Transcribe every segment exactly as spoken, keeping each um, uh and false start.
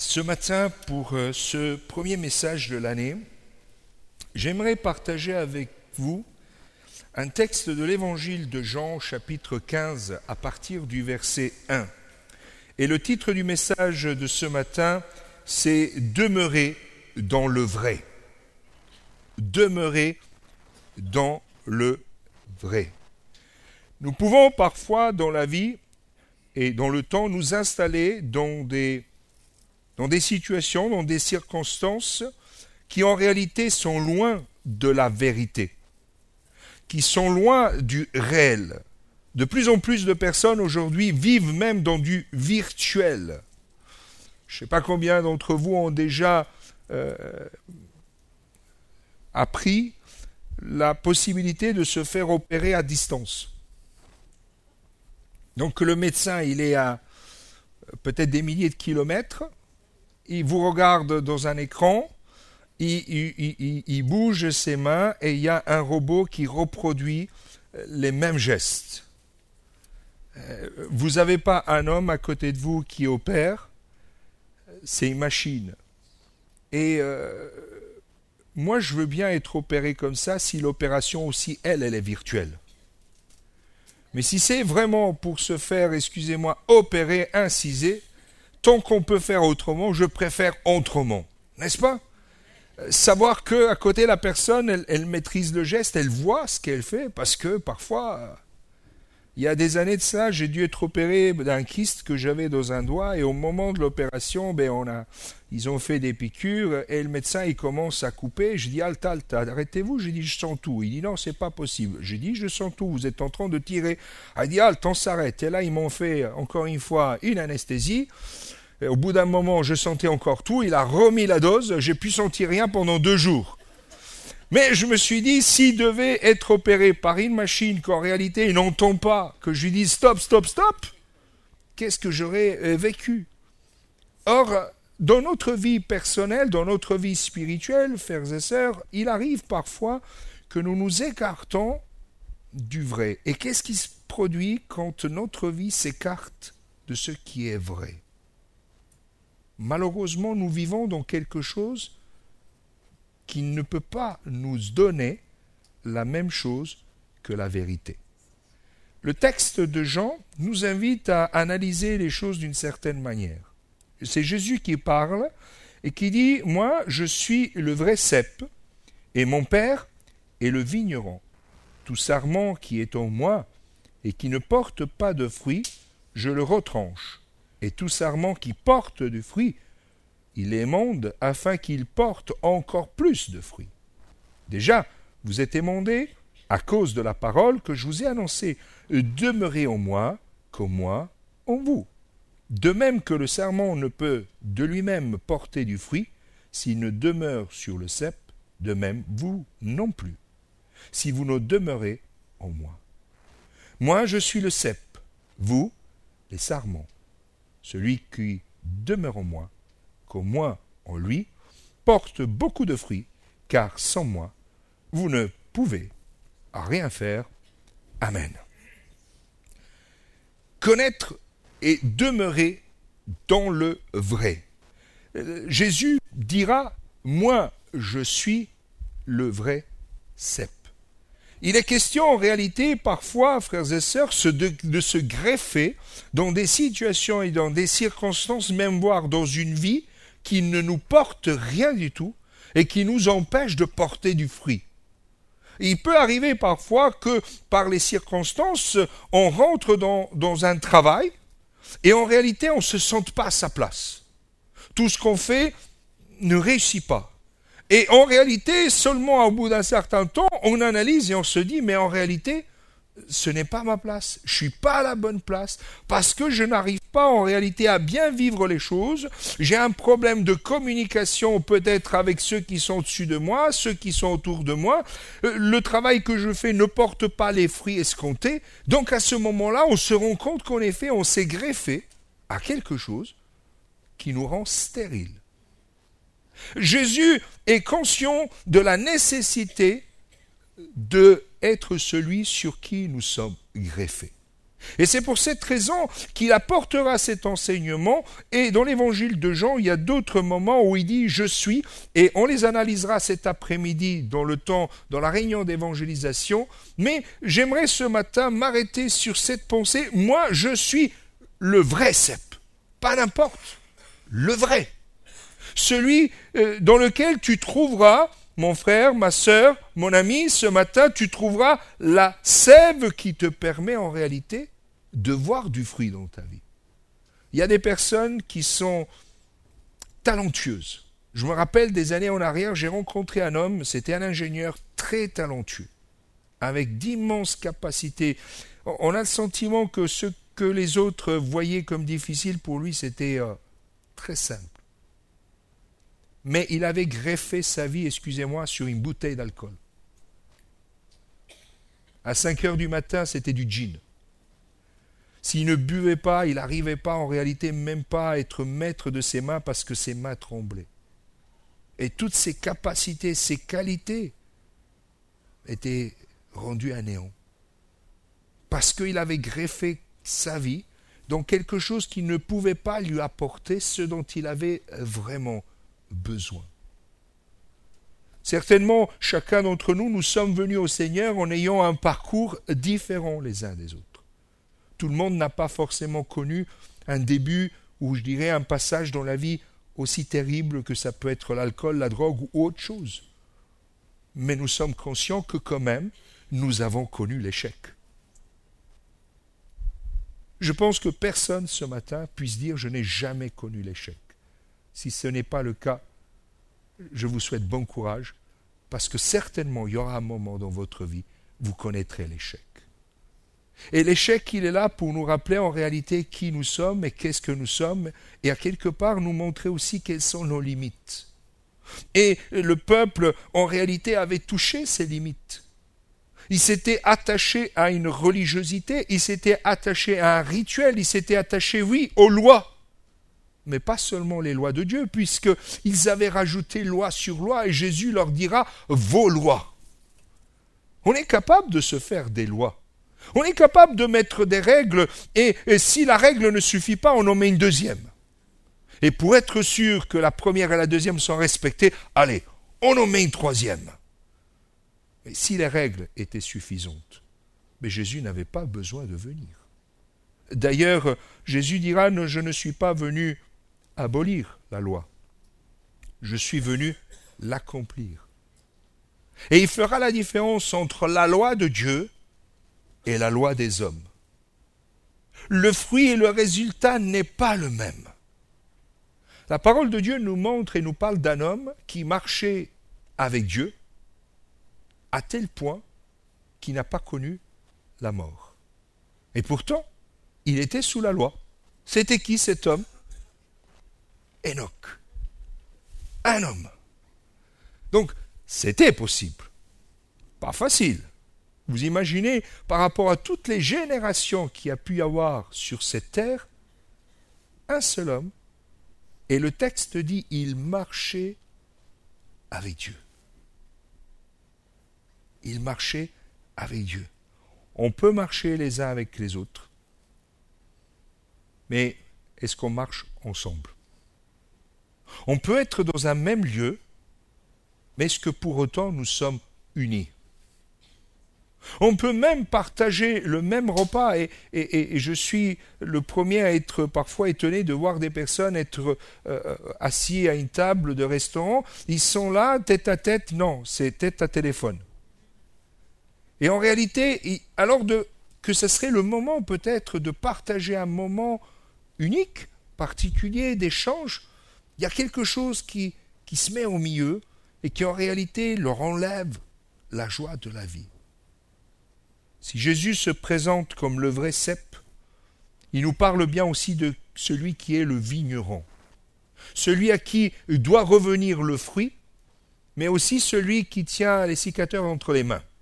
Ce matin, pour ce premier message de l'année, j'aimerais partager avec vous un texte de l'évangile de Jean, chapitre quinze, à partir du verset un. Et le titre du message de ce matin, c'est « Demeurer dans le vrai ». Demeurer dans le vrai. Nous pouvons parfois dans la vie et dans le temps nous installer dans des dans des situations, dans des circonstances qui en réalité sont loin de la vérité, qui sont loin du réel. De plus en plus de personnes aujourd'hui vivent même dans du virtuel. Je ne sais pas combien d'entre vous ont déjà euh, appris la possibilité de se faire opérer à distance. Donc le médecin, il est à peut-être des milliers de kilomètres, il vous regarde dans un écran, il, il, il, il bouge ses mains et il y a un robot qui reproduit les mêmes gestes. Vous n'avez pas un homme à côté de vous qui opère, c'est une machine. Et euh, moi, je veux bien être opéré comme ça si l'opération aussi, elle, elle est virtuelle. Mais si c'est vraiment pour se faire, excusez-moi, opérer, inciser, tant qu'on peut faire autrement, je préfère autrement. N'est-ce pas ? Savoir qu'à côté, la personne, elle, elle maîtrise le geste, elle voit ce qu'elle fait, parce que parfois, il y a des années de ça, j'ai dû être opéré d'un kyste que j'avais dans un doigt, et au moment de l'opération, ben on a, ils ont fait des piqûres, et le médecin, il commence à couper. Je dis, alta, alta, arrêtez-vous. J'ai dit, je sens tout. Il dit, non, c'est pas possible. J'ai dit, je sens tout, vous êtes en train de tirer. Il dit, alta, on s'arrête. Et là, ils m'ont fait, encore une fois, une anesthésie. Et au bout d'un moment, je sentais encore tout. Il a remis la dose. J'ai pu sentir rien pendant deux jours. Mais je me suis dit, s'il devait être opéré par une machine qu'en réalité il n'entend pas, que je lui dise stop, stop, stop, qu'est-ce que j'aurais vécu ? Or, dans notre vie personnelle, dans notre vie spirituelle, frères et sœurs, il arrive parfois que nous nous écartons du vrai. Et qu'est-ce qui se produit quand notre vie s'écarte de ce qui est vrai ? Malheureusement, nous vivons dans quelque chose qui ne peut pas nous donner la même chose que la vérité. Le texte de Jean nous invite à analyser les choses d'une certaine manière. C'est Jésus qui parle et qui dit « Moi, je suis le vrai cep, et mon Père est le vigneron. Tout sarment qui est en moi et qui ne porte pas de fruits, je le retranche. Et tout sarment qui porte du fruit, il émonde afin qu'il porte encore plus de fruits. Déjà, vous êtes émondés à cause de la parole que je vous ai annoncée. Demeurez en moi, comme moi en vous. De même que le sarment ne peut de lui-même porter du fruit, s'il ne demeure sur le cep, de même vous non plus, si vous ne demeurez en moi. Moi, je suis le cep, vous, les sarments. Celui qui demeure en moi, comme moi en lui, porte beaucoup de fruits, car sans moi, vous ne pouvez rien faire. Amen. Connaître et demeurer dans le vrai. Jésus dira, moi je suis le vrai cep. Il est question en réalité parfois, frères et sœurs, de, de se greffer dans des situations et dans des circonstances, même voire dans une vie, qui ne nous porte rien du tout et qui nous empêche de porter du fruit. Il peut arriver parfois que par les circonstances, on rentre dans, dans un travail et en réalité on ne se sente pas à sa place. Tout ce qu'on fait ne réussit pas. Et en réalité, seulement au bout d'un certain temps, on analyse et on se dit, mais en réalité, ce n'est pas ma place, je ne suis pas à la bonne place, parce que je n'arrive pas en réalité à bien vivre les choses, j'ai un problème de communication peut-être avec ceux qui sont au-dessus de moi, ceux qui sont autour de moi, le travail que je fais ne porte pas les fruits escomptés, donc à ce moment-là, on se rend compte qu'en effet, on s'est greffé à quelque chose qui nous rend stériles. Jésus est conscient de la nécessité d'être celui sur qui nous sommes greffés. Et c'est pour cette raison qu'il apportera cet enseignement. Et dans l'évangile de Jean, il y a d'autres moments où il dit « je suis ». Et on les analysera cet après-midi dans le temps, dans la réunion d'évangélisation. Mais j'aimerais ce matin m'arrêter sur cette pensée. Moi, je suis le vrai cep. Pas n'importe, le vrai. Celui dans lequel tu trouveras, mon frère, ma sœur, mon ami, ce matin, tu trouveras la sève qui te permet en réalité de voir du fruit dans ta vie. Il y a des personnes qui sont talentueuses. Je me rappelle des années en arrière, j'ai rencontré un homme, c'était un ingénieur très talentueux, avec d'immenses capacités. On a le sentiment que ce que les autres voyaient comme difficile, pour lui, c'était euh, très simple. Mais il avait greffé sa vie, excusez-moi, sur une bouteille d'alcool. À cinq heures du matin, c'était du gin. S'il ne buvait pas, il n'arrivait pas en réalité même pas à être maître de ses mains parce que ses mains tremblaient. Et toutes ses capacités, ses qualités étaient rendues à néant. Parce qu'il avait greffé sa vie dans quelque chose qui ne pouvait pas lui apporter ce dont il avait vraiment besoin. Certainement, chacun d'entre nous, nous sommes venus au Seigneur en ayant un parcours différent les uns des autres. Tout le monde n'a pas forcément connu un début ou je dirais un passage dans la vie aussi terrible que ça peut être l'alcool, la drogue ou autre chose. Mais nous sommes conscients que quand même, nous avons connu l'échec. Je pense que personne ce matin puisse dire « je n'ai jamais connu l'échec ». Si ce n'est pas le cas, je vous souhaite bon courage, parce que certainement il y aura un moment dans votre vie, vous connaîtrez l'échec. Et l'échec, il est là pour nous rappeler en réalité qui nous sommes et qu'est-ce que nous sommes, et à quelque part nous montrer aussi quelles sont nos limites. Et le peuple, en réalité, avait touché ses limites. Il s'était attaché à une religiosité, il s'était attaché à un rituel, il s'était attaché, oui, aux lois. Mais pas seulement les lois de Dieu, puisqu'ils avaient rajouté loi sur loi, et Jésus leur dira « vos lois ». On est capable de se faire des lois. On est capable de mettre des règles, et, et si la règle ne suffit pas, on en met une deuxième. Et pour être sûr que la première et la deuxième sont respectées, allez, on en met une troisième. Mais si les règles étaient suffisantes, mais Jésus n'avait pas besoin de venir. D'ailleurs, Jésus dira « je ne suis pas venu abolir la loi, je suis venu l'accomplir ». Et il fera la différence entre la loi de Dieu et la loi des hommes. Le fruit et le résultat n'est pas le même. La parole de Dieu nous montre et nous parle d'un homme qui marchait avec Dieu à tel point qu'il n'a pas connu la mort. Et pourtant, il était sous la loi. C'était qui cet homme? Enoch. Un homme. Donc, c'était possible. Pas facile. Vous imaginez, par rapport à toutes les générations qu'il y a pu y avoir sur cette terre, un seul homme, et le texte dit, il marchait avec Dieu. Il marchait avec Dieu. On peut marcher les uns avec les autres, mais est-ce qu'on marche ensemble? On peut être dans un même lieu, mais est-ce que pour autant nous sommes unis? On peut même partager le même repas et, et, et je suis le premier à être parfois étonné de voir des personnes être euh, assis à une table de restaurant. Ils sont là tête à tête, non, c'est tête à téléphone. Et en réalité, alors de, que ce serait le moment peut-être de partager un moment unique, particulier, d'échange, il y a quelque chose qui, qui se met au milieu et qui en réalité leur enlève la joie de la vie. Si Jésus se présente comme le vrai cep, il nous parle bien aussi de celui qui est le vigneron, celui à qui doit revenir le fruit, mais aussi celui qui tient les sécateurs entre les mains.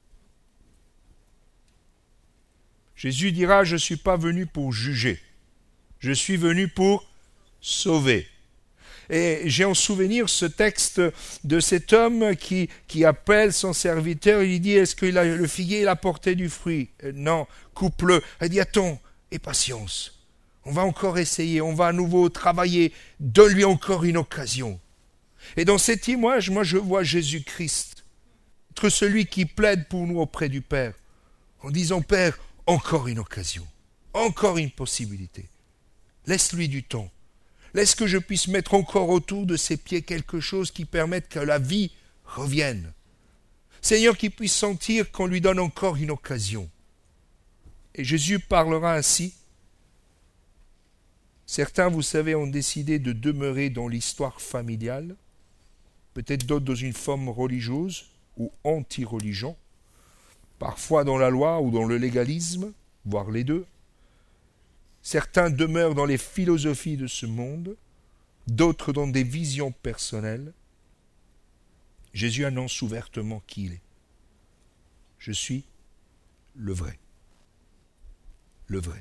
Jésus dira, je ne suis pas venu pour juger, je suis venu pour sauver. Et j'ai en souvenir ce texte de cet homme qui, qui appelle son serviteur, il dit, est-ce que il a, le figuier il a porté du fruit? Non, coupe-le. Il dit, attends, et patience. On va encore essayer, on va à nouveau travailler, donne-lui encore une occasion. Et dans cette image, moi je vois Jésus-Christ, être celui qui plaide pour nous auprès du Père, en disant, Père, encore une occasion, encore une possibilité. Laisse-lui du temps. Laisse que je puisse mettre encore autour de ses pieds quelque chose qui permette que la vie revienne. Seigneur, qu'il puisse sentir qu'on lui donne encore une occasion. Et Jésus parlera ainsi. Certains, vous savez, ont décidé de demeurer dans l'histoire familiale, peut-être d'autres dans une forme religieuse ou anti-religion, parfois dans la loi ou dans le légalisme, voire les deux. Certains demeurent dans les philosophies de ce monde, d'autres dans des visions personnelles. Jésus annonce ouvertement qui il est. Je suis le vrai. Le vrai.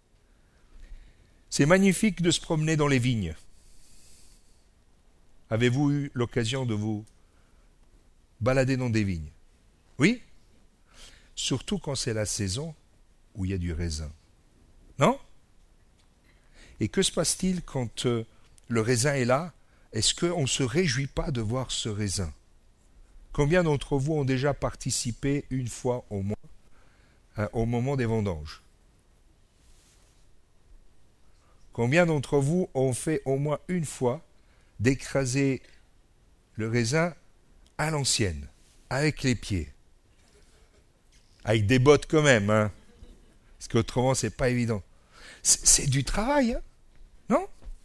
C'est magnifique de se promener dans les vignes. Avez-vous eu l'occasion de vous balader dans des vignes? Oui? Surtout quand c'est la saison où il y a du raisin. Non? Et que se passe-t-il quand euh, le raisin est là? Est-ce qu'on ne se réjouit pas de voir ce raisin? Combien d'entre vous ont déjà participé une fois au moins euh, au moment des vendanges? Combien d'entre vous ont fait au moins une fois d'écraser le raisin à l'ancienne, avec les pieds? Avec des bottes quand même, hein? Parce qu'autrement, c'est pas évident. C'est, c'est du travail, hein? Non?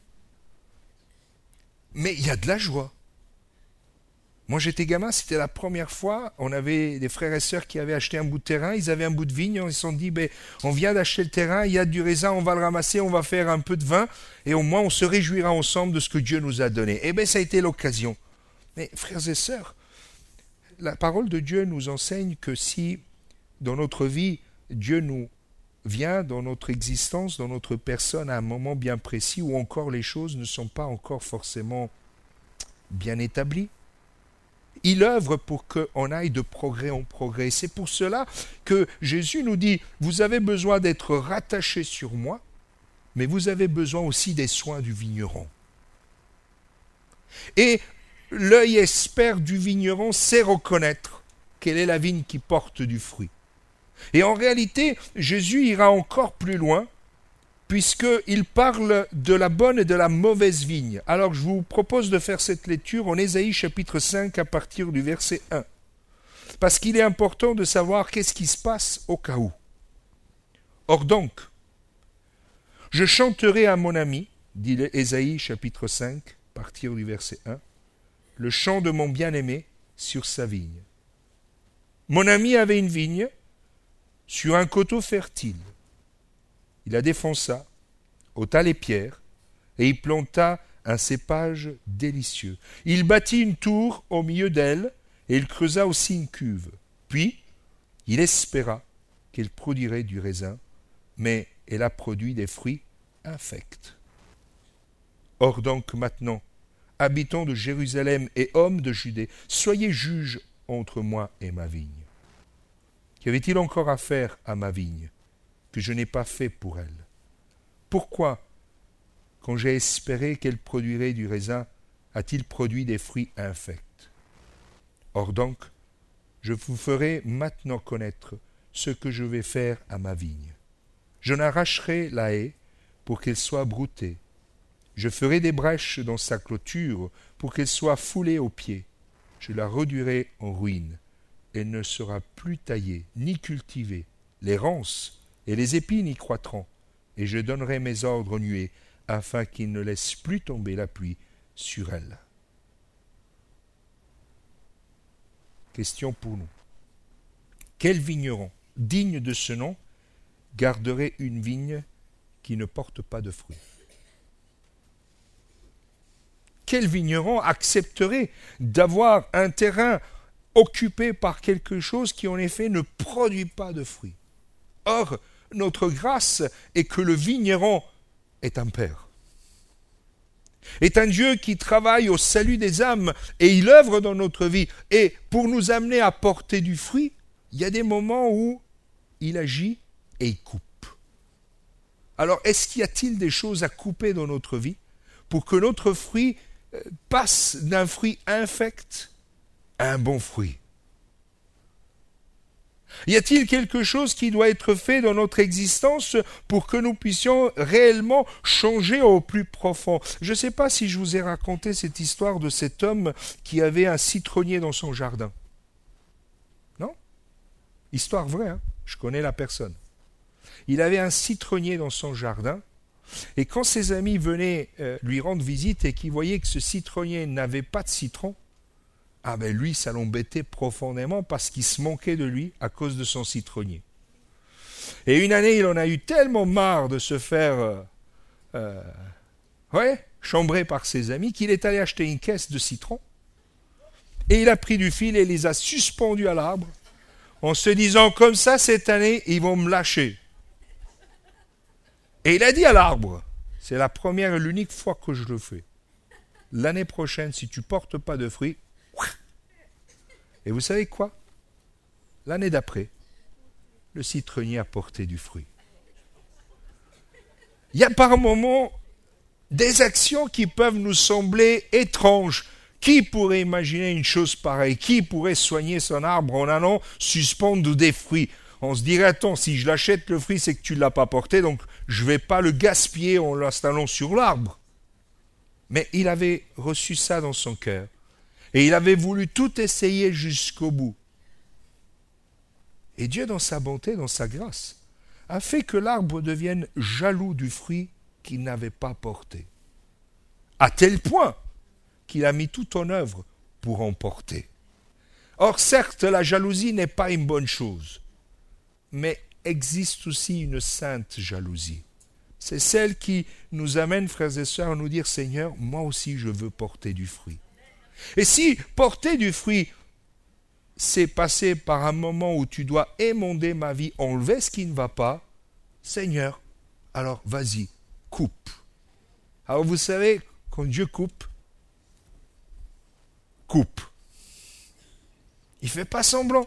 Mais il y a de la joie. Moi, j'étais gamin, c'était la première fois, on avait des frères et sœurs qui avaient acheté un bout de terrain, ils avaient un bout de vigne, ils se sont dit, ben, on vient d'acheter le terrain, il y a du raisin, on va le ramasser, on va faire un peu de vin, et au moins on se réjouira ensemble de ce que Dieu nous a donné. Eh bien, ça a été l'occasion. Mais frères et sœurs, la parole de Dieu nous enseigne que si, dans notre vie, Dieu nous vient dans notre existence, dans notre personne, à un moment bien précis où encore les choses ne sont pas encore forcément bien établies, il œuvre pour qu'on aille de progrès en progrès. C'est pour cela que Jésus nous dit, vous avez besoin d'être rattachés sur moi, mais vous avez besoin aussi des soins du vigneron. Et l'œil expert du vigneron sait reconnaître quelle est la vigne qui porte du fruit. Et en réalité, Jésus ira encore plus loin, puisqu'il parle de la bonne et de la mauvaise vigne. Alors je vous propose de faire cette lecture en Ésaïe chapitre cinq à partir du verset un. Parce qu'il est important de savoir qu'est-ce qui se passe au cas où. Or donc, je chanterai à mon ami, dit Ésaïe chapitre cinq, à partir du verset un, le chant de mon bien-aimé sur sa vigne. Mon ami avait une vigne sur un coteau fertile. Il la défonça, ôta les pierres, et y planta un cépage délicieux. Il bâtit une tour au milieu d'elle, et il creusa aussi une cuve. Puis, il espéra qu'elle produirait du raisin, mais elle a produit des fruits infects. Or donc maintenant, habitants de Jérusalem et hommes de Judée, soyez juges entre moi et ma vigne. Qu'avait-il encore à faire à ma vigne que je n'ai pas fait pour elle? Pourquoi, quand j'ai espéré qu'elle produirait du raisin, a-t-il produit des fruits infects? Or donc, je vous ferai maintenant connaître ce que je vais faire à ma vigne. J'en arracherai la haie pour qu'elle soit broutée. Je ferai des brèches dans sa clôture pour qu'elle soit foulée aux pieds. Je la réduirai en ruine. Elle ne sera plus taillée ni cultivée. Les ronces et les épines y croîtront, et je donnerai mes ordres aux nuées, afin qu'ils ne laissent plus tomber la pluie sur elle. Question pour nous. Quel vigneron, digne de ce nom, garderait une vigne qui ne porte pas de fruits? Quel vigneron accepterait d'avoir un terrain occupé par quelque chose qui en effet ne produit pas de fruits? Or, notre grâce est que le vigneron est un Père, est un Dieu qui travaille au salut des âmes et il œuvre dans notre vie. Et pour nous amener à porter du fruit, il y a des moments où il agit et il coupe. Alors, est-ce qu'il y a-t-il des choses à couper dans notre vie pour que notre fruit passe d'un fruit infect à un bon fruit? Y a-t-il quelque chose qui doit être fait dans notre existence pour que nous puissions réellement changer au plus profond? Je ne sais pas si je vous ai raconté cette histoire de cet homme qui avait un citronnier dans son jardin. Non? Histoire vraie, hein? Je connais la personne. Il avait un citronnier dans son jardin, et quand ses amis venaient euh, lui rendre visite et qu'ils voyaient que ce citronnier n'avait pas de citron, ah ben lui, ça l'embêtait profondément parce qu'il se manquait de lui à cause de son citronnier. Et une année, il en a eu tellement marre de se faire euh, euh, ouais, chambrer par ses amis qu'il est allé acheter une caisse de citrons. Et il a pris du fil et les a suspendus à l'arbre en se disant, comme ça, cette année, ils vont me lâcher. Et il a dit à l'arbre, c'est la première et l'unique fois que je le fais. L'année prochaine, si tu ne portes pas de fruits, et vous savez quoi? L'année d'après, le citronnier a porté du fruit. Il y a par moments des actions qui peuvent nous sembler étranges. Qui pourrait imaginer une chose pareille? Qui pourrait soigner son arbre en allant suspendre des fruits? On se dirait, attends, si je l'achète le fruit, c'est que tu ne l'as pas porté, donc je ne vais pas le gaspiller en l'installant sur l'arbre. Mais il avait reçu ça dans son cœur. Et il avait voulu tout essayer jusqu'au bout. Et Dieu, dans sa bonté, dans sa grâce, a fait que l'arbre devienne jaloux du fruit qu'il n'avait pas porté. À tel point qu'il a mis tout en œuvre pour en porter. Or, certes, la jalousie n'est pas une bonne chose, mais existe aussi une sainte jalousie. C'est celle qui nous amène, frères et sœurs, à nous dire, Seigneur, moi aussi je veux porter du fruit. Et si porter du fruit, c'est passer par un moment où tu dois émonder ma vie, enlever ce qui ne va pas, Seigneur, alors vas-y, coupe. Alors vous savez, quand Dieu coupe, coupe. Il ne fait pas semblant.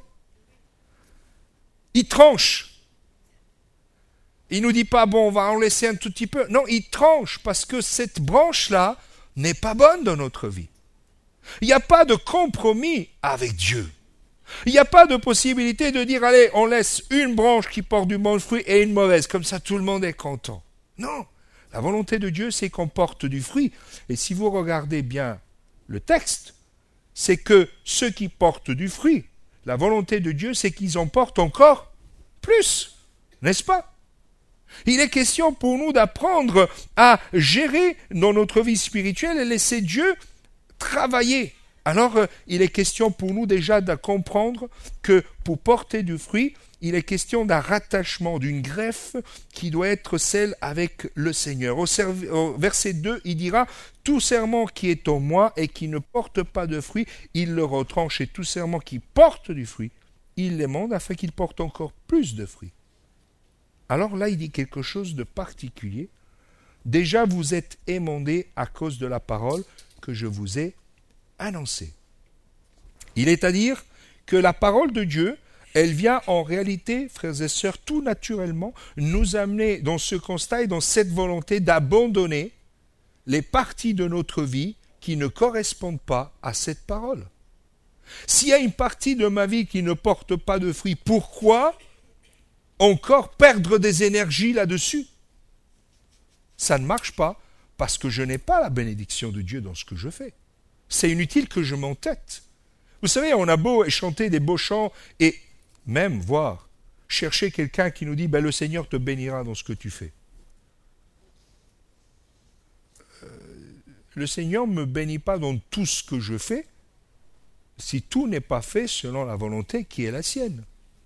Il tranche. Il ne nous dit pas, bon, on va en laisser un tout petit peu. Non, il tranche parce que cette branche-là n'est pas bonne dans notre vie. Il n'y a pas de compromis avec Dieu. Il n'y a pas de possibilité de dire, allez, on laisse une branche qui porte du bon fruit et une mauvaise. Comme ça, tout le monde est content. Non, la volonté de Dieu, c'est qu'on porte du fruit. Et si vous regardez bien le texte, c'est que ceux qui portent du fruit, la volonté de Dieu, c'est qu'ils en portent encore plus. N'est-ce pas? Il est question pour nous d'apprendre à gérer dans notre vie spirituelle et laisser Dieu travailler. Alors, euh, il est question pour nous déjà de comprendre que pour porter du fruit, il est question d'un rattachement, d'une greffe qui doit être celle avec le Seigneur. Au, serv- au verset deux, il dira « Tout serment qui est en moi et qui ne porte pas de fruit, il le retranche, et tout serment qui porte du fruit, il l'émonde afin qu'il porte encore plus de fruits. » Alors là, il dit quelque chose de particulier. Déjà, vous êtes émondés à cause de la parole que je vous ai annoncée. Il est à dire que la parole de Dieu, elle vient en réalité, frères et sœurs, tout naturellement nous amener dans ce constat et dans cette volonté d'abandonner les parties de notre vie qui ne correspondent pas à cette parole. S'il y a une partie de ma vie qui ne porte pas de fruits, pourquoi encore perdre des énergies là-dessus? Ça ne marche pas parce que je n'ai pas la bénédiction de Dieu dans ce que je fais. C'est inutile que je m'entête. Vous savez, on a beau chanter des beaux chants et même voir, chercher quelqu'un qui nous dit ben, « le Seigneur te bénira dans ce que tu fais euh, ». Le Seigneur ne me bénit pas dans tout ce que je fais si tout n'est pas fait selon la volonté qui est la sienne.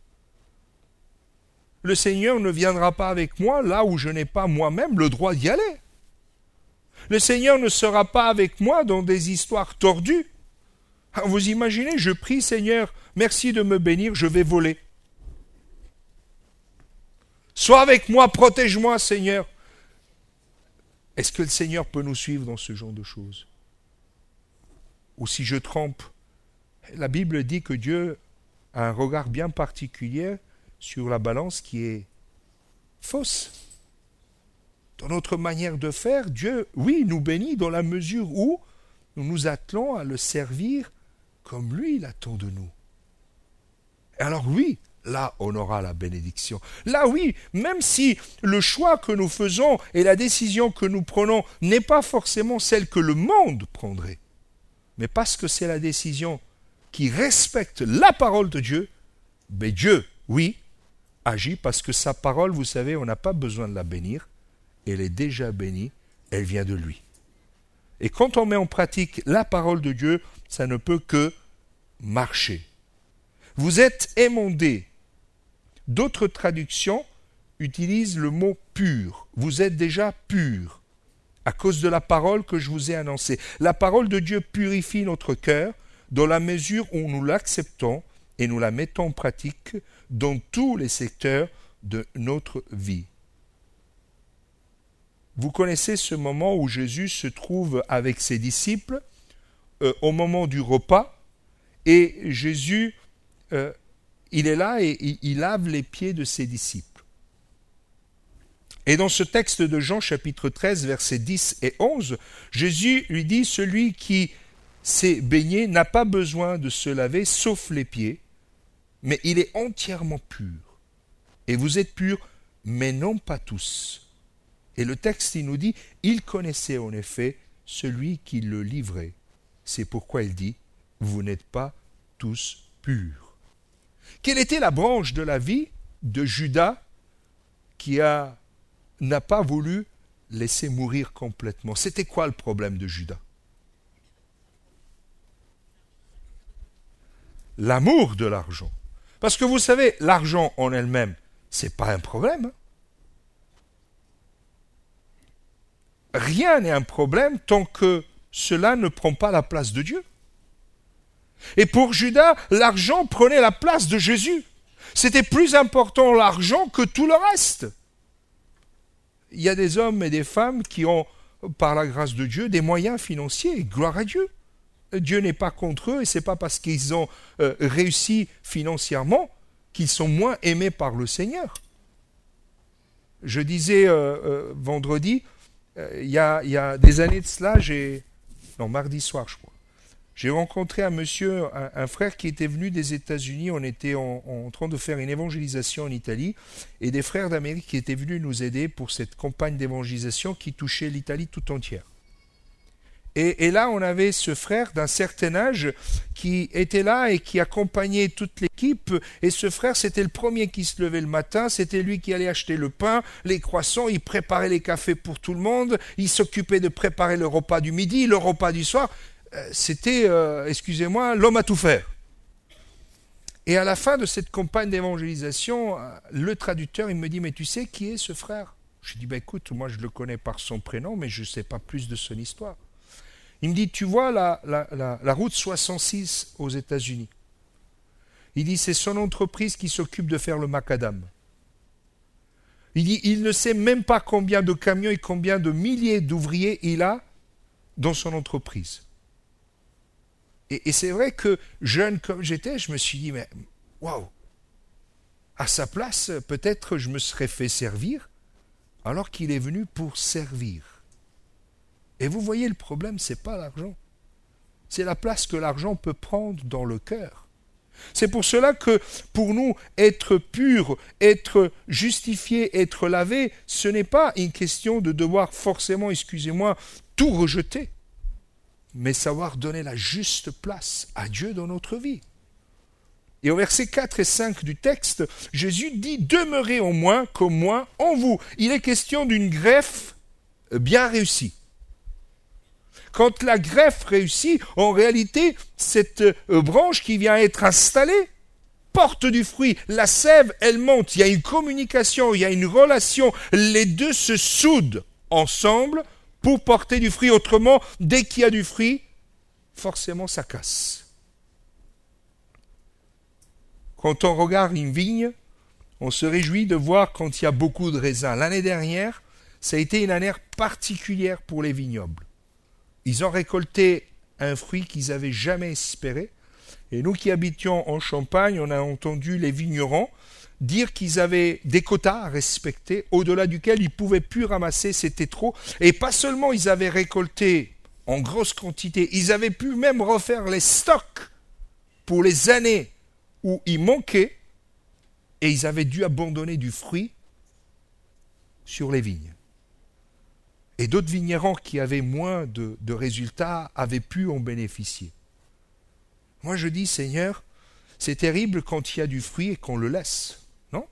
Le Seigneur ne viendra pas avec moi là où je n'ai pas moi-même le droit d'y aller. Le Seigneur ne sera pas avec moi dans des histoires tordues. Alors vous imaginez, je prie, Seigneur, merci de me bénir, je vais voler. Sois avec moi, protège-moi, Seigneur. Est-ce que le Seigneur peut nous suivre dans ce genre de choses? Ou si je trompe, la Bible dit que Dieu a un regard bien particulier sur la balance qui est fausse. dans notre manière de faire, Dieu, oui, nous bénit dans la mesure où nous nous attelons à le servir comme lui l'attend de nous. Et alors oui, là on aura la bénédiction. Là oui, même si le choix que nous faisons et la décision que nous prenons n'est pas forcément celle que le monde prendrait, mais parce que c'est la décision qui respecte la parole de Dieu, mais Dieu, oui, agit parce que sa parole, vous savez, on n'a pas besoin de la bénir, elle est déjà bénie, elle vient de lui. Et quand on met en pratique la parole de Dieu, ça ne peut que marcher. Vous êtes émondés. D'autres traductions utilisent le mot pur. Vous êtes déjà pur à cause de la parole que je vous ai annoncée. La parole de Dieu purifie notre cœur dans la mesure où nous l'acceptons et nous la mettons en pratique dans tous les secteurs de notre vie. Vous connaissez ce moment où Jésus se trouve avec ses disciples euh, au moment du repas et Jésus, euh, il est là et il, il lave les pieds de ses disciples. Et dans ce texte de Jean chapitre treize, versets dix et onze, Jésus lui dit « Celui qui s'est baigné n'a pas besoin de se laver sauf les pieds, mais il est entièrement pur. Et vous êtes purs, mais non pas tous. » Et le texte, il nous dit, il connaissait en effet celui qui le livrait. C'est pourquoi il dit, vous n'êtes pas tous purs. Quelle était la branche de la vie de Judas qui a, n'a pas voulu laisser mourir complètement? C'était quoi le problème de Judas? L'amour de l'argent. Parce que vous savez, l'argent en elle-même, c'est pas un problème. Hein? Rien n'est un problème tant que cela ne prend pas la place de Dieu. Et pour Judas, l'argent prenait la place de Jésus. C'était plus important l'argent que tout le reste. Il y a des hommes et des femmes qui ont, par la grâce de Dieu, des moyens financiers. Gloire à Dieu. Dieu n'est pas contre eux et ce n'est pas parce qu'ils ont euh, réussi financièrement qu'ils sont moins aimés par le Seigneur. Je disais euh, euh, vendredi, euh, il, y a, il y a des années de cela, j'ai, non, mardi soir je crois, j'ai rencontré un monsieur, un, un frère qui était venu des États-Unis. On était en, en train de faire une évangélisation en Italie et des frères d'Amérique qui étaient venus nous aider pour cette campagne d'évangélisation qui touchait l'Italie tout entière. Et, et là, on avait ce frère d'un certain âge qui était là et qui accompagnait toute l'équipe. Et ce frère, c'était le premier qui se levait le matin. C'était lui qui allait acheter le pain, les croissants. Il préparait les cafés pour tout le monde. Il s'occupait de préparer le repas du midi, le repas du soir. C'était, euh, excusez-moi, l'homme à tout faire. Et à la fin de cette campagne d'évangélisation, le traducteur, il me dit, mais tu sais qui est ce frère? Je dis, ben écoute, moi je le connais par son prénom, mais je ne sais pas plus de son histoire. Il me dit, tu vois la, la, la, la route soixante-six aux États-Unis. Il dit, c'est son entreprise qui s'occupe de faire le macadam. Il dit, il ne sait même pas combien de camions et combien de milliers d'ouvriers il a dans son entreprise. Et, et c'est vrai que, jeune comme j'étais, je me suis dit, mais waouh, à sa place, peut-être je me serais fait servir, alors qu'il est venu pour servir. Et vous voyez, le problème, ce n'est pas l'argent. C'est la place que l'argent peut prendre dans le cœur. C'est pour cela que, pour nous, être pur, être justifié, être lavé, ce n'est pas une question de devoir forcément, excusez-moi, tout rejeter, mais savoir donner la juste place à Dieu dans notre vie. Et au verset quatre et cinq du texte, Jésus dit « Demeurez en moi comme moi en vous ». Il est question d'une greffe bien réussie. Quand la greffe réussit, en réalité, cette branche qui vient être installée porte du fruit. La sève, elle monte. Il y a une communication, il y a une relation. Les deux se soudent ensemble pour porter du fruit. Autrement, dès qu'il y a du fruit, forcément, ça casse. Quand on regarde une vigne, on se réjouit de voir quand il y a beaucoup de raisins. L'année dernière, ça a été une année particulière pour les vignobles. Ils ont récolté un fruit qu'ils n'avaient jamais espéré. Et nous qui habitions en Champagne, on a entendu les vignerons dire qu'ils avaient des quotas à respecter, au-delà duquel ils ne pouvaient plus ramasser, c'était trop. Et pas seulement ils avaient récolté en grosse quantité, ils avaient pu même refaire les stocks pour les années où il manquait, et ils avaient dû abandonner du fruit sur les vignes. Et d'autres vignerons qui avaient moins de, de résultats avaient pu en bénéficier. Moi je dis, Seigneur, c'est terrible quand il y a du fruit et qu'on le laisse, non?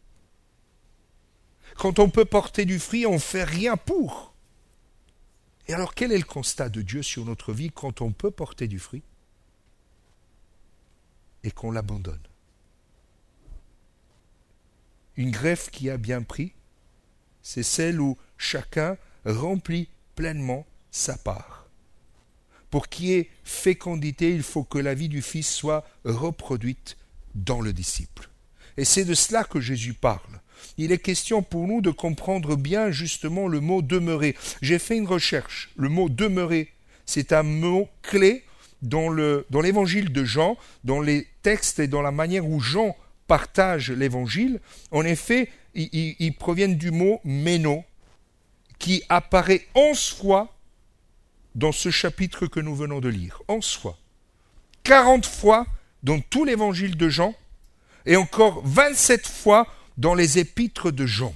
Quand on peut porter du fruit, on ne fait rien pour. Et alors quel est le constat de Dieu sur notre vie quand on peut porter du fruit et qu'on l'abandonne? Une greffe qui a bien pris, c'est celle où chacun remplit pleinement sa part. Pour qu'il y ait fécondité, il faut que la vie du Fils soit reproduite dans le disciple. Et c'est de cela que Jésus parle. Il est question pour nous de comprendre bien justement le mot « demeurer ». J'ai fait une recherche. Le mot « demeurer », c'est un mot clé dans, le, dans l'évangile de Jean, dans les textes et dans la manière où Jean partage l'évangile. En effet, ils, ils, ils proviennent du mot « méno », qui apparaît onze fois dans ce chapitre que nous venons de lire. Onze fois. quarante fois dans tout l'évangile de Jean et encore vingt-sept fois dans les épîtres de Jean.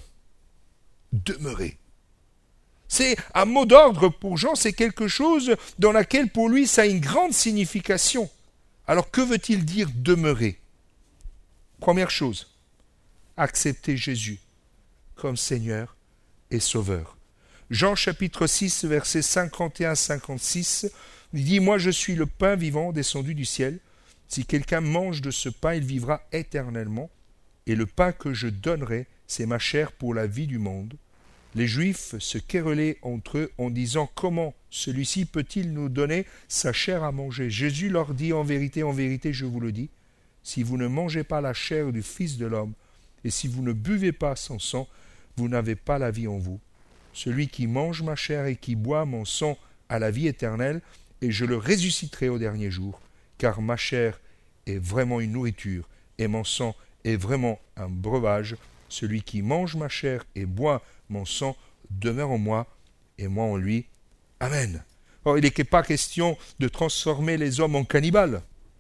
Demeurer. C'est un mot d'ordre pour Jean, c'est quelque chose dans laquelle pour lui ça a une grande signification. Alors que veut-il dire demeurer? Première chose, accepter Jésus comme Seigneur et Sauveur. Jean chapitre six, versets cinquante et un à cinquante-six, il dit « Moi je suis le pain vivant descendu du ciel. Si quelqu'un mange de ce pain, il vivra éternellement. Et le pain que je donnerai, c'est ma chair pour la vie du monde. » Les Juifs se querelaient entre eux en disant « Comment celui-ci peut-il nous donner sa chair à manger ?» Jésus leur dit « En vérité, en vérité, je vous le dis, si vous ne mangez pas la chair du Fils de l'homme, et si vous ne buvez pas son sang, vous n'avez pas la vie en vous. Celui qui mange ma chair et qui boit mon sang a la vie éternelle, et je le ressusciterai au dernier jour, car ma chair est vraiment une nourriture, et mon sang est vraiment un breuvage. Celui qui mange ma chair et boit mon sang demeure en moi, et moi en lui. Amen. Or, il n'est pas question de transformer les hommes en cannibales.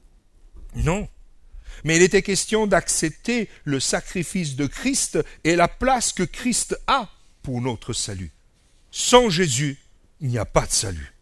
Non. Mais il était question d'accepter le sacrifice de Christ et la place que Christ a pour notre salut. Sans Jésus, il n'y a pas de salut.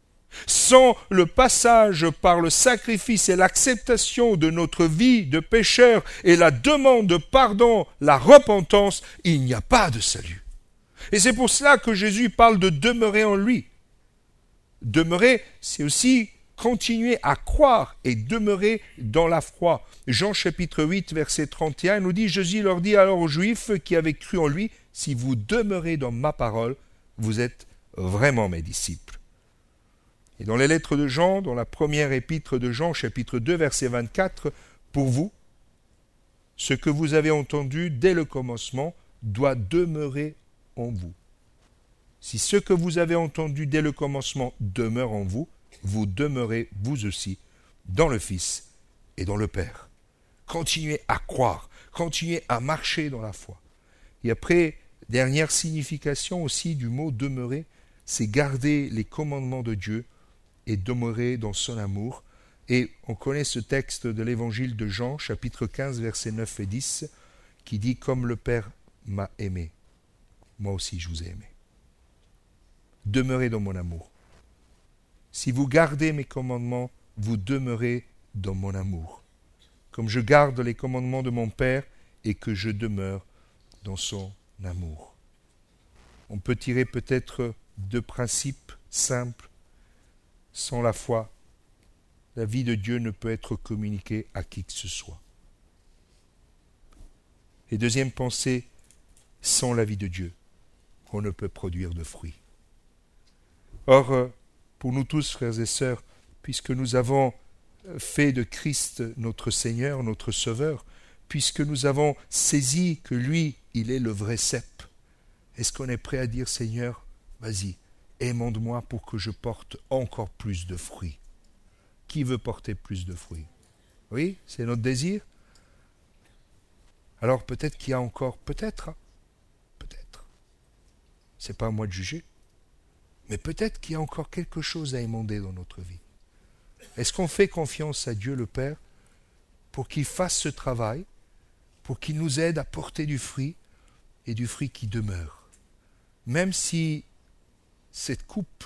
Sans le passage par le sacrifice et l'acceptation de notre vie de pécheur et la demande de pardon, la repentance, il n'y a pas de salut. Et c'est pour cela que Jésus parle de demeurer en lui. Demeurer, c'est aussi continuer à croire et demeurer dans la foi. Jean chapitre huit, verset trente et un nous dit, Jésus leur dit alors aux Juifs qui avaient cru en lui, si vous demeurez dans ma parole, vous êtes vraiment mes disciples. Et dans les lettres de Jean, dans la première épître de Jean, chapitre deux, verset vingt-quatre, pour vous, ce que vous avez entendu dès le commencement doit demeurer en vous. Si ce que vous avez entendu dès le commencement demeure en vous, vous demeurez vous aussi dans le Fils et dans le Père. Continuez à croire, continuez à marcher dans la foi. Et après, dernière signification aussi du mot demeurer, c'est garder les commandements de Dieu et demeurer dans son amour. Et on connaît ce texte de l'évangile de Jean, chapitre quinze, versets neuf et dix, qui dit « Comme le Père m'a aimé, moi aussi je vous ai aimé. » Demeurez dans mon amour. Si vous gardez mes commandements, vous demeurez dans mon amour. Comme je garde les commandements de mon Père et que je demeure dans son amour. On peut tirer peut-être deux principes simples. Sans la foi, la vie de Dieu ne peut être communiquée à qui que ce soit. Et deuxième pensée, sans la vie de Dieu, on ne peut produire de fruits. Or, pour nous tous, frères et sœurs, puisque nous avons fait de Christ notre Seigneur, notre Sauveur, puisque nous avons saisi que lui, il est le vrai cep, est-ce qu'on est prêt à dire, Seigneur, vas-y, émande-moi pour que je porte encore plus de fruits? Qui veut porter plus de fruits? Oui, c'est notre désir. Alors peut-être qu'il y a encore, peut-être, hein, peut-être, c'est pas à moi de juger, mais peut-être qu'il y a encore quelque chose à émonder dans notre vie. Est-ce qu'on fait confiance à Dieu le Père pour qu'il fasse ce travail, pour qu'il nous aide à porter du fruit et du fruit qui demeure, même si cette coupe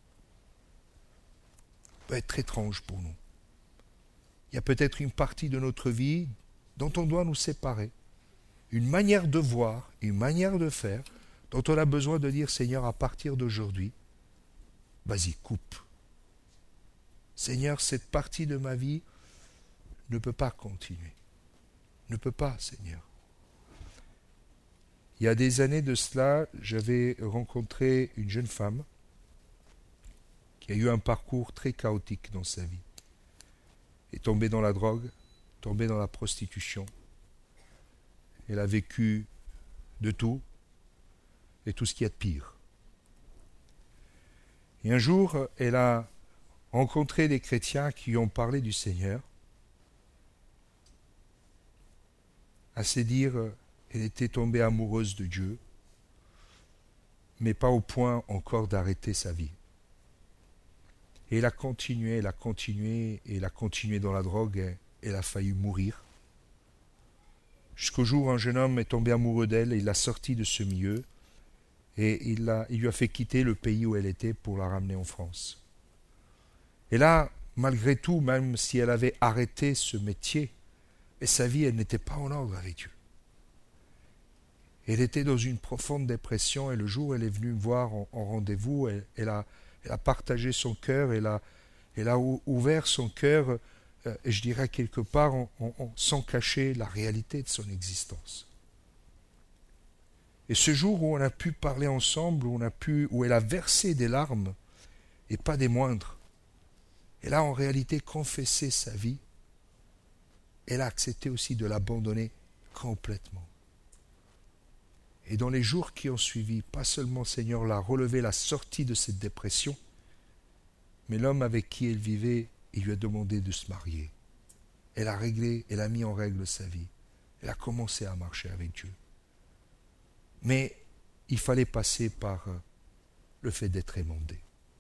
peut être étrange pour nous. Il y a peut-être une partie de notre vie dont on doit nous séparer, une manière de voir, une manière de faire, dont on a besoin de dire, Seigneur, à partir d'aujourd'hui, vas-y, coupe. Seigneur, cette partie de ma vie ne peut pas continuer. Ne peut pas, Seigneur. Il y a des années de cela, j'avais rencontré une jeune femme qui a eu un parcours très chaotique dans sa vie. Elle est tombée dans la drogue, tombée dans la prostitution. Elle a vécu de tout et tout ce qu'il y a de pire. Et un jour, elle a rencontré des chrétiens qui lui ont parlé du Seigneur. À se dire, elle était tombée amoureuse de Dieu, mais pas au point encore d'arrêter sa vie. Et elle a continué, elle a continué, et elle a continué dans la drogue, et elle a failli mourir. Jusqu'au jour où un jeune homme est tombé amoureux d'elle, et il l'a sortie de ce milieu, et il, a, il lui a fait quitter le pays où elle était pour la ramener en France. Et là, malgré tout, même si elle avait arrêté ce métier, et sa vie, elle n'était pas en ordre avec Dieu. Elle était dans une profonde dépression, et le jour où elle est venue me voir en, en rendez-vous, elle, elle, a, elle a partagé son cœur, elle a, elle a ouvert son cœur, euh, et je dirais quelque part, en, en, en, sans cacher la réalité de son existence. Et ce jour où on a pu parler ensemble, où, on a pu, où elle a versé des larmes, et pas des moindres, elle a en réalité confessé sa vie, elle a accepté aussi de l'abandonner complètement. Et dans les jours qui ont suivi, pas seulement Seigneur l'a relevé, la sortie de cette dépression, mais l'homme avec qui elle vivait, il lui a demandé de se marier. Elle a réglé, elle a mis en règle sa vie. Elle a commencé à marcher avec Dieu. Mais il fallait passer par le fait d'être émondé.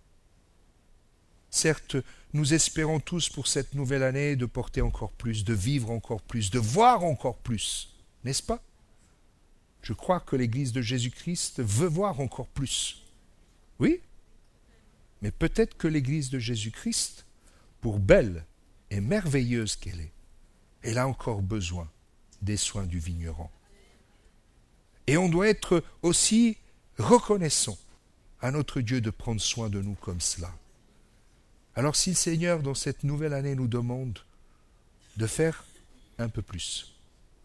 Certes, nous espérons tous pour cette nouvelle année de porter encore plus, de vivre encore plus, de voir encore plus, n'est-ce pas? Je crois que l'Église de Jésus-Christ veut voir encore plus. Oui, mais peut-être que l'Église de Jésus-Christ, pour belle et merveilleuse qu'elle est, elle a encore besoin des soins du vigneron. Et on doit être aussi reconnaissant à notre Dieu de prendre soin de nous comme cela. Alors si le Seigneur, dans cette nouvelle année, nous demande de faire un peu plus,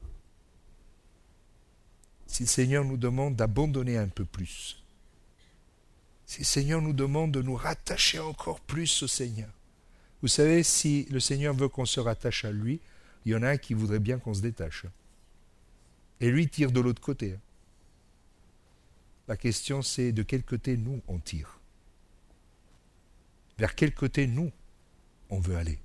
si le Seigneur nous demande d'abandonner un peu plus, si le Seigneur nous demande de nous rattacher encore plus au Seigneur, vous savez, si le Seigneur veut qu'on se rattache à lui, il y en a un qui voudrait bien qu'on se détache. Et lui tire de l'autre côté. La question c'est de quel côté nous on tire. Vers quel côté, nous, on veut aller?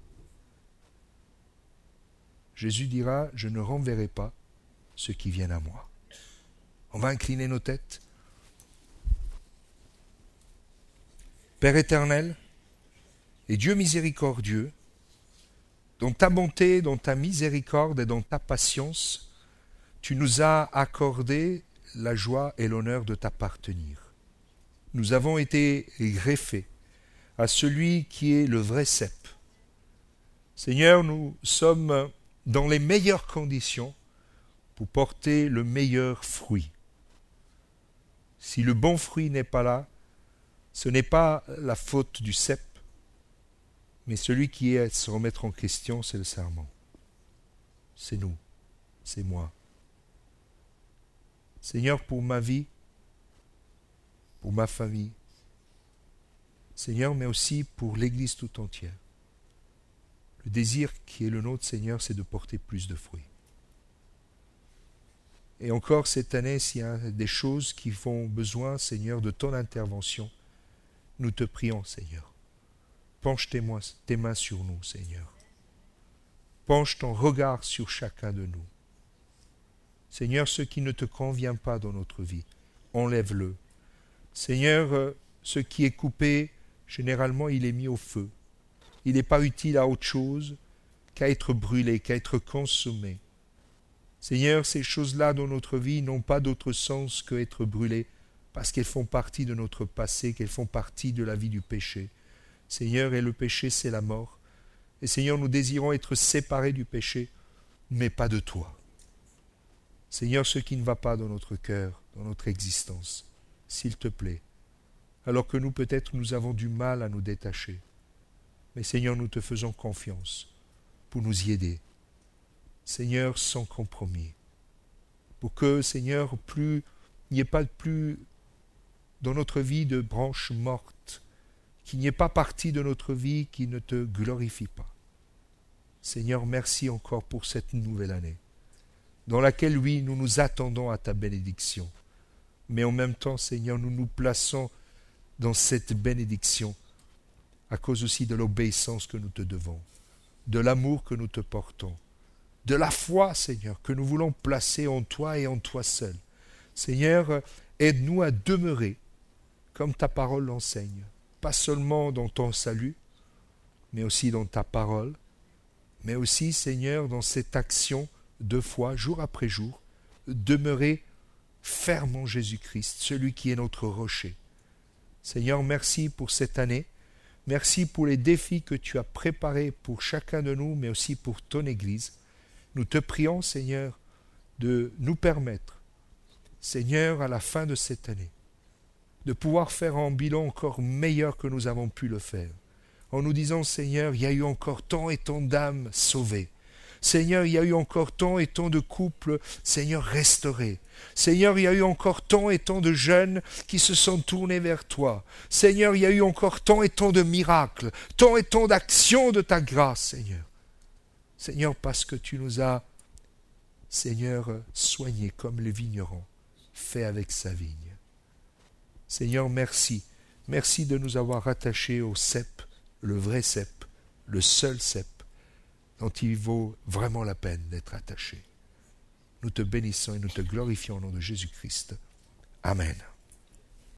Jésus dira, je ne renverrai pas ceux qui viennent à moi. On va incliner nos têtes. Père éternel et Dieu miséricordieux, dans ta bonté, dans ta miséricorde et dans ta patience, tu nous as accordé la joie et l'honneur de t'appartenir. Nous avons été greffés à celui qui est le vrai cep. Seigneur, nous sommes dans les meilleures conditions pour porter le meilleur fruit. Si le bon fruit n'est pas là, ce n'est pas la faute du cep, mais celui qui est à se remettre en question, c'est le serment. C'est nous, c'est moi. Seigneur, pour ma vie, pour ma famille, Seigneur, mais aussi pour l'Église tout entière. Le désir qui est le nôtre, Seigneur, c'est de porter plus de fruits. Et encore cette année, s'il y a des choses qui font besoin, Seigneur, de ton intervention, nous te prions, Seigneur. Penche tes mains, tes mains sur nous, Seigneur. Penche ton regard sur chacun de nous. Seigneur, ce qui ne te convient pas dans notre vie, enlève-le. Seigneur, ce qui est coupé, généralement, il est mis au feu. Il n'est pas utile à autre chose qu'à être brûlé, qu'à être consommé. Seigneur, ces choses-là dans notre vie n'ont pas d'autre sens qu'être brûlées, parce qu'elles font partie de notre passé, qu'elles font partie de la vie du péché. Seigneur, et le péché, c'est la mort. Et Seigneur, nous désirons être séparés du péché, mais pas de toi. Seigneur, ce qui ne va pas dans notre cœur, dans notre existence, s'il te plaît, alors que nous peut-être nous avons du mal à nous détacher. Mais Seigneur, nous te faisons confiance pour nous y aider. Seigneur, sans compromis. Pour que, Seigneur, plus il n'y ait pas plus dans notre vie de branches mortes, qu'il n'y ait pas partie de notre vie qui ne te glorifie pas. Seigneur, merci encore pour cette nouvelle année, dans laquelle, oui, nous nous attendons à ta bénédiction. Mais en même temps, Seigneur, nous nous plaçons dans cette bénédiction à cause aussi de l'obéissance que nous te devons, de l'amour que nous te portons, de la foi, Seigneur, que nous voulons placer en toi et en toi seul. Seigneur, aide-nous à demeurer comme ta parole l'enseigne, pas seulement dans ton salut, mais aussi dans ta parole, mais aussi, Seigneur, dans cette action de foi, jour après jour, demeurer ferme en Jésus-Christ, celui qui est notre rocher. Seigneur, merci pour cette année, merci pour les défis que tu as préparés pour chacun de nous, mais aussi pour ton Église. Nous te prions, Seigneur, de nous permettre, Seigneur, à la fin de cette année, de pouvoir faire un bilan encore meilleur que nous avons pu le faire, en nous disant, Seigneur, il y a eu encore tant et tant d'âmes sauvées. Seigneur, il y a eu encore tant et tant de couples, Seigneur, restaurés. Seigneur, il y a eu encore tant et tant de jeunes qui se sont tournés vers toi. Seigneur, il y a eu encore tant et tant de miracles, tant et tant d'actions de ta grâce, Seigneur. Seigneur, parce que tu nous as, Seigneur, soignés comme le vigneron fait avec sa vigne. Seigneur, merci. Merci de nous avoir attachés au cep, le vrai cep, le seul cep, dont il vaut vraiment la peine d'être attaché. Nous te bénissons et nous te glorifions au nom de Jésus-Christ. Amen.